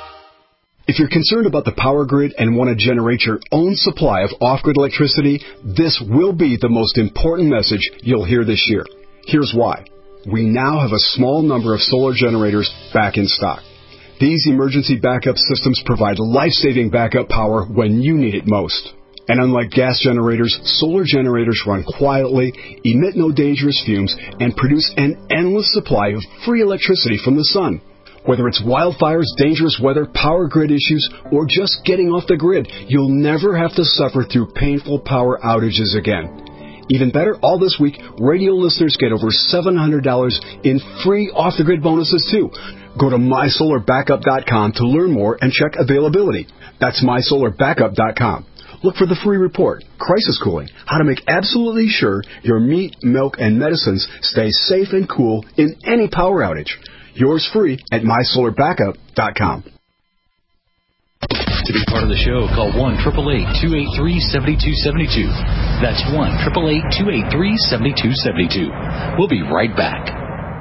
If you're concerned about the power grid and want to generate your own supply of off-grid electricity, this will be the most important message you'll hear this year. Here's why. We now have a small number of solar generators back in stock. These emergency backup systems provide life-saving backup power when you need it most. And unlike gas generators, solar generators run quietly, emit no dangerous fumes, and produce an endless supply of free electricity from the sun. Whether it's wildfires, dangerous weather, power grid issues, or just getting off the grid, you'll never have to suffer through painful power outages again. Even better, all this week, radio listeners get over seven hundred dollars in free off-the-grid bonuses, too. Go to my solar backup dot com to learn more and check availability. That's my solar backup dot com. Look for the free report, Crisis Cooling, how to make absolutely sure your meat, milk, and medicines stay safe and cool in any power outage. Yours free at my solar backup dot com. To be part of the show, call one eight eight eight, two eight three, seven two seven two. That's one eight eight eight, two eight three, seven two seven two. We'll be right back.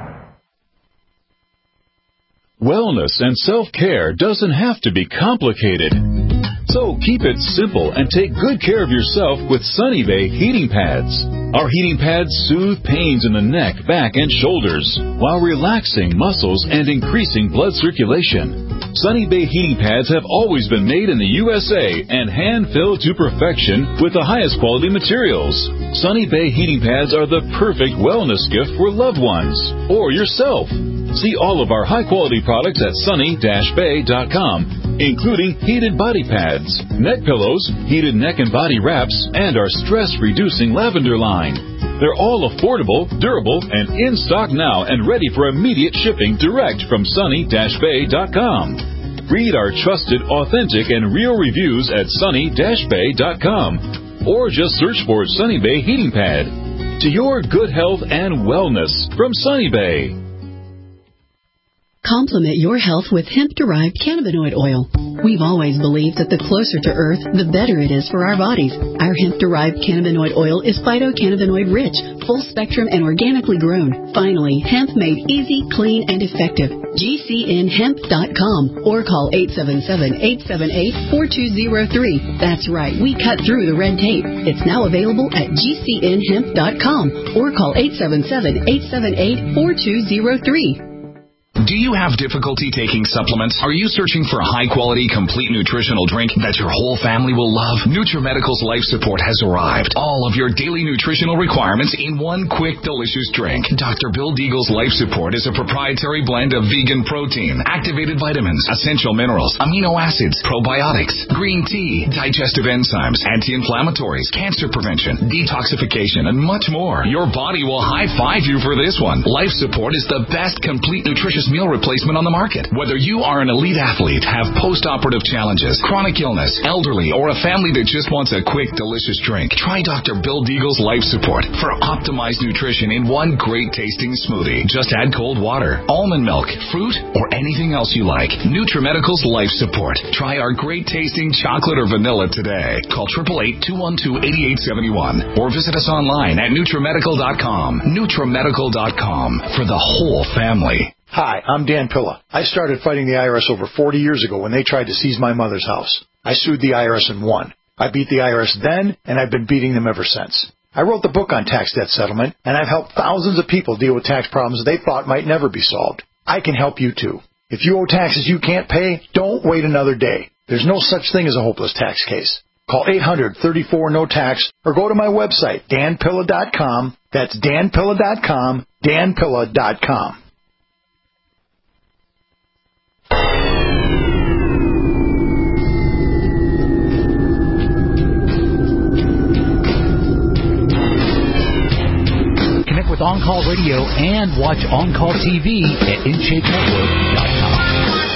Wellness and self-care doesn't have to be complicated. So keep it simple and take good care of yourself with Sunny Bay heating pads. Our heating pads soothe pains in the neck, back, and shoulders while relaxing muscles and increasing blood circulation. Sunny Bay heating pads have always been made in the U S A and hand-filled to perfection with the highest quality materials. Sunny Bay heating pads are the perfect wellness gift for loved ones or yourself. See all of our high-quality products at sunny dash bay dot com, including heated body pads, neck pillows, heated neck and body wraps, and our stress-reducing lavender line. They're all affordable, durable, and in stock now and ready for immediate shipping direct from sunny dash bay dot com. Read our trusted, authentic, and real reviews at sunny dash bay dot com or just search for Sunny Bay Heating Pad. To your good health and wellness from Sunny Bay. Complement your health with hemp-derived cannabinoid oil. We've always believed that the closer to Earth, the better it is for our bodies. Our hemp-derived cannabinoid oil is phytocannabinoid-rich, full-spectrum, and organically grown. Finally, hemp made easy, clean, and effective. G C N hemp dot com or call eight seven seven, eight seven eight, four two zero three. That's right, we cut through the red tape. It's now available at G C N hemp dot com or call eight seven seven, eight seven eight, four two zero three. Do you have difficulty taking supplements? Are you searching for a high-quality, complete nutritional drink that your whole family will love? NutriMedical's Life Support has arrived. All of your daily nutritional requirements in one quick, delicious drink. Doctor Bill Deagle's Life Support is a proprietary blend of vegan protein, activated vitamins, essential minerals, amino acids, probiotics, green tea, digestive enzymes, anti-inflammatories, cancer prevention, detoxification, and much more. Your body will high-five you for this one. Life Support is the best complete nutritious meal replacement on the market. Whether you are an elite athlete, have post-operative challenges, chronic illness, elderly, or a family that just wants a quick, delicious drink, try Doctor Bill Deagle's Life Support for optimized nutrition in one great-tasting smoothie. Just add cold water, almond milk, fruit, or anything else you like. NutriMedical's Life Support. Try our great-tasting chocolate or vanilla today. Call eight eight eight, two one two, eight eight seven one or visit us online at NutriMedical dot com. NutriMedical dot com for the whole family. Hi, I'm Dan Pilla. I started fighting the I R S over forty years ago when they tried to seize my mother's house. I sued the I R S and won. I beat the I R S then, and I've been beating them ever since. I wrote the book on tax debt settlement, and I've helped thousands of people deal with tax problems they thought might never be solved. I can help you too. If you owe taxes you can't pay, don't wait another day. There's no such thing as a hopeless tax case. Call eight hundred, thirty-four, no tax or go to my website, dan pilla dot com. That's dan pilla dot com, dan pilla dot com. Connect with On Call Radio and watch On Call T V at in shape network dot com.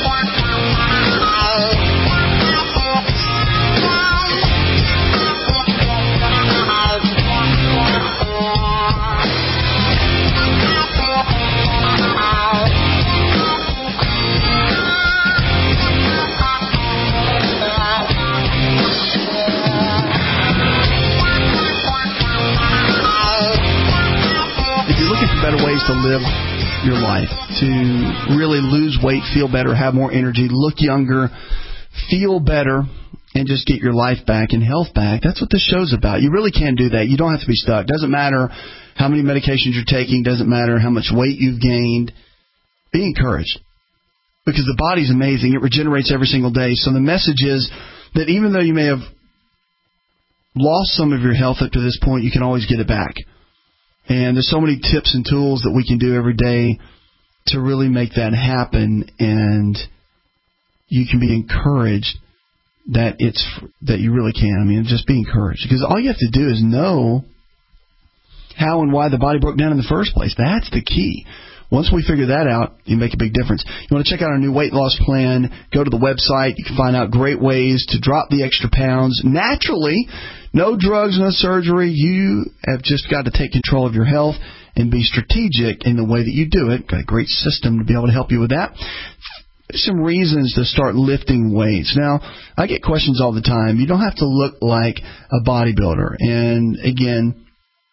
Better ways to live your life, to really lose weight, feel better, have more energy, look younger, feel better, and just get your life back and health back. That's what this show's about. You really can do that. You don't have to be stuck. Doesn't matter how many medications you're taking. Doesn't matter how much weight you've gained. Be encouraged, because the body's amazing. It regenerates every single day. So the message is that even though you may have lost some of your health up to this point, you can always get it back. And there's so many tips and tools that we can do every day to really make that happen, and you can be encouraged that it's that you really can. I mean, just be encouraged, because all you have to do is know how and why the body broke down in the first place. That's the key. Once we figure that out, you make a big difference. You want to check out our new weight loss plan, go to the website. You can find out great ways to drop the extra pounds naturally. No drugs, no surgery. You have just got to take control of your health and be strategic in the way that you do it. Got a great system to be able to help you with that. Some reasons to start lifting weights. Now, I get questions all the time. You don't have to look like a bodybuilder. And, again,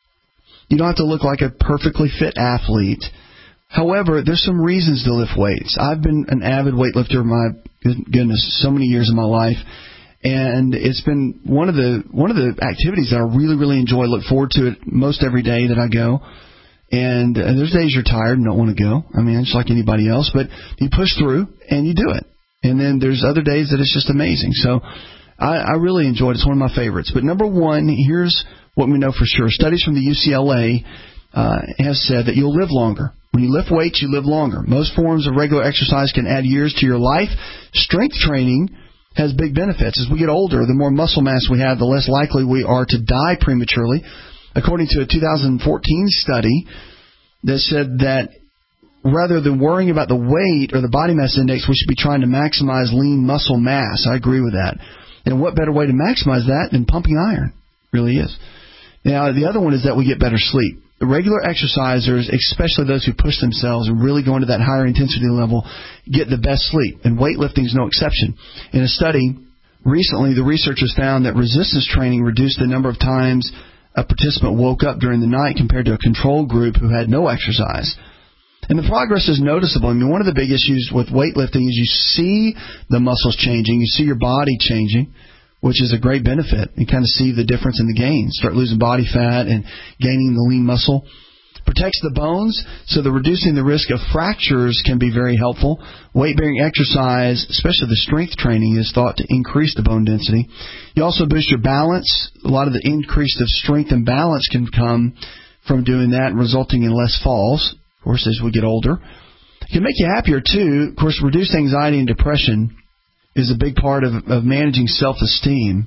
you don't have to look like a perfectly fit athlete. However, there's some reasons to lift weights. I've been an avid weightlifter, my goodness, so many years of my life. And it's been one of the one of the activities that I really, really enjoy. Look forward to it most every day that I go. And, and there's days you're tired and don't want to go. I mean, just like anybody else. But you push through and you do it. And then there's other days that it's just amazing. So I, I really enjoyed it. It's one of my favorites. But number one, here's what we know for sure. Studies from the U C L A uh, have said that you'll live longer. When you lift weights, you live longer. Most forms of regular exercise can add years to your life. Strength training has big benefits. As we get older, the more muscle mass we have, the less likely we are to die prematurely. According to a two thousand fourteen study that said that rather than worrying about the weight or the body mass index, we should be trying to maximize lean muscle mass. I agree with that. And what better way to maximize that than pumping iron? Really is. Now, the other one is that we get better sleep. The regular exercisers, especially those who push themselves and really go into that higher intensity level, get the best sleep, and weightlifting is no exception. In a study recently, the researchers found that resistance training reduced the number of times a participant woke up during the night compared to a control group who had no exercise. And the progress is noticeable. I mean, one of the big issues with weightlifting is you see the muscles changing, you see your body changing, which is a great benefit. You kind of see the difference in the gains. Start losing body fat and gaining the lean muscle. Protects the bones, so the reducing the risk of fractures can be very helpful. Weight-bearing exercise, especially the strength training, is thought to increase the bone density. You also boost your balance. A lot of the increase of strength and balance can come from doing that, resulting in less falls, of course, as we get older. It can make you happier, too. Of course, reduced anxiety and depression is a big part of, of managing self-esteem.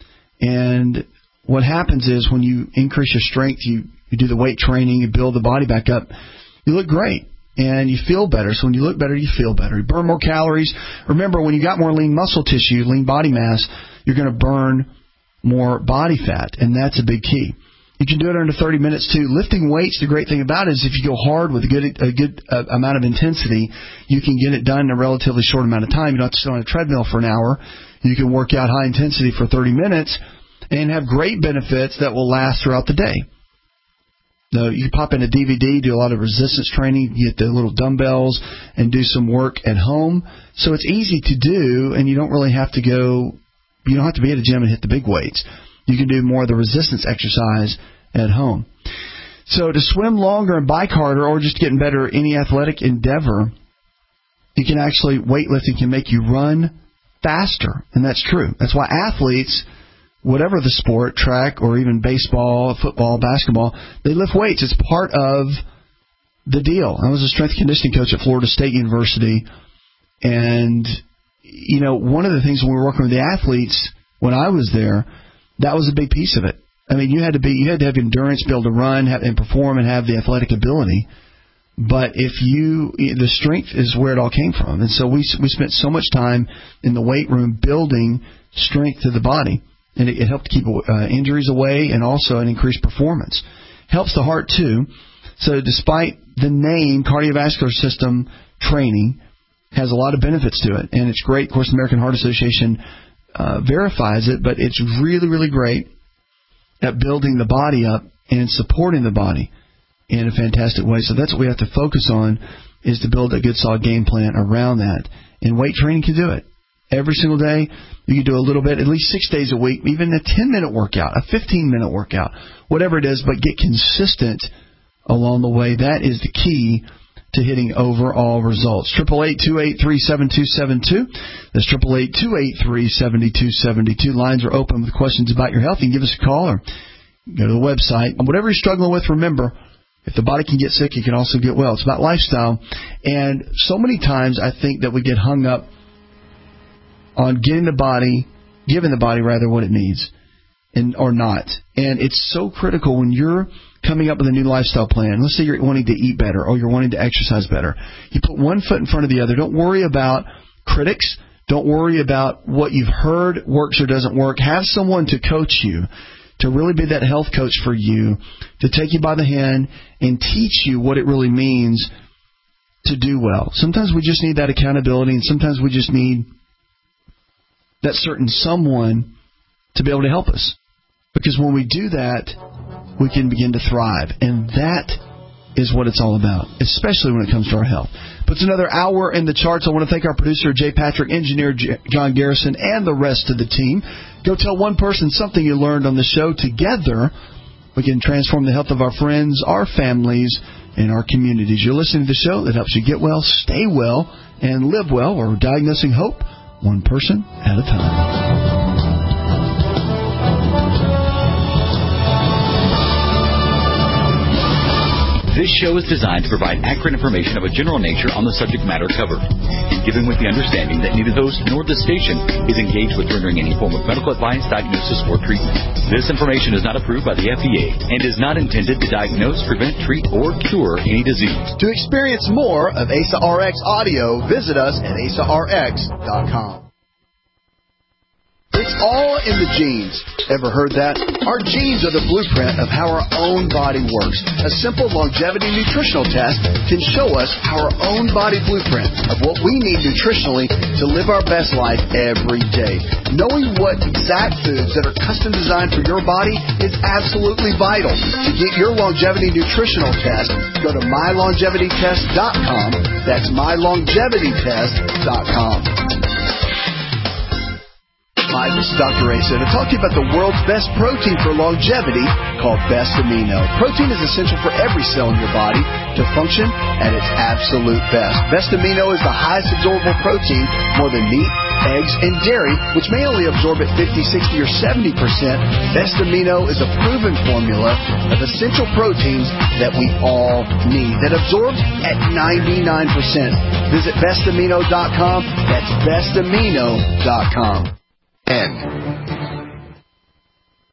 And what happens is when you increase your strength, you, you do the weight training, you build the body back up, you look great and you feel better. So when you look better, you feel better. You burn more calories. Remember, when you got more lean muscle tissue, lean body mass, you're going to burn more body fat, and that's a big key. You can do it under thirty minutes, too. Lifting weights, the great thing about it is if you go hard with a good a good uh, amount of intensity, you can get it done in a relatively short amount of time. You don't have to sit on a treadmill for an hour. You can work out high intensity for thirty minutes and have great benefits that will last throughout the day. So you can pop in a D V D, do a lot of resistance training, get the little dumbbells, and do some work at home. So it's easy to do, and you don't really have to go, you don't have to be at a gym and hit the big weights. You can do more of the resistance exercise at home. So to swim longer and bike harder, or just getting better at any athletic endeavor, you can actually, weightlifting can make you run faster. And that's true. That's why athletes, whatever the sport, track or even baseball, football, basketball, they lift weights. It's part of the deal. I was a strength conditioning coach at Florida State University, and, you know, one of the things when we were working with the athletes when I was there, that was a big piece of it. I mean, you had to be, you had to have endurance, be able to run have, and perform and have the athletic ability. But if you, the strength is where it all came from. And so we we spent so much time in the weight room building strength to the body. And it, it helped keep uh, injuries away and also an increased performance. Helps the heart, too. So despite the name cardiovascular system training, has a lot of benefits to it. And it's great. Of course, the American Heart Association uh, verifies it, but it's really, really great at building the body up and supporting the body in a fantastic way. So that's what we have to focus on, is to build a good, solid game plan around that. And weight training can do it. Every single day, you can do a little bit, at least six days a week, even a ten-minute workout, a fifteen-minute workout, whatever it is, but get consistent along the way. That is the key to hitting overall results. triple eight, two eight three, seven two seven two. That's triple eight, two eight three, seven two seven two. Lines are open with questions about your health. You can give us a call or go to the website. And whatever you're struggling with, remember, if the body can get sick, it can also get well. It's about lifestyle. And so many times I think that we get hung up on getting the body, giving the body rather what it needs, and or not. And it's so critical when you're coming up with a new lifestyle plan. Let's say you're wanting to eat better or you're wanting to exercise better. You put one foot in front of the other. Don't worry about critics. Don't worry about what you've heard works or doesn't work. Have someone to coach you, to really be that health coach for you, to take you by the hand and teach you what it really means to do well. Sometimes we just need that accountability, and sometimes we just need that certain someone to be able to help us. Because when we do that, we can begin to thrive. And that is what it's all about, especially when it comes to our health. Puts another hour in the charts. I want to thank our producer, Jay Patrick, engineer J- John Garrison, and the rest of the team. Go tell one person something you learned on the show. Together, we can transform the health of our friends, our families, and our communities. You're listening to the show that helps you get well, stay well, and live well, or diagnosing hope, one person at a time. This show is designed to provide accurate information of a general nature on the subject matter covered, given with the understanding that neither the host nor the station is engaged with rendering any form of medical advice, diagnosis, or treatment. This information is not approved by the F D A and is not intended to diagnose, prevent, treat, or cure any disease. To experience more of A S A R X audio, visit us at A S A R X dot com. It's all in the genes. Ever heard that? Our genes are the blueprint of how our own body works. A simple longevity nutritional test can show us our own body blueprint of what we need nutritionally to live our best life every day. Knowing what exact foods that are custom designed for your body is absolutely vital. To get your longevity nutritional test, go to my longevity test dot com. That's my longevity test dot com. Hi, this is Doctor Asa to talk to you about the world's best protein for longevity called Best Amino. Protein is essential for every cell in your body to function at its absolute best. Best Amino is the highest absorbable protein, more than meat, eggs, and dairy, which may only absorb at fifty, sixty, or seventy percent. Best Amino is a proven formula of essential proteins that we all need, that absorbs at ninety-nine percent. Visit best amino dot com. That's best amino dot com. N.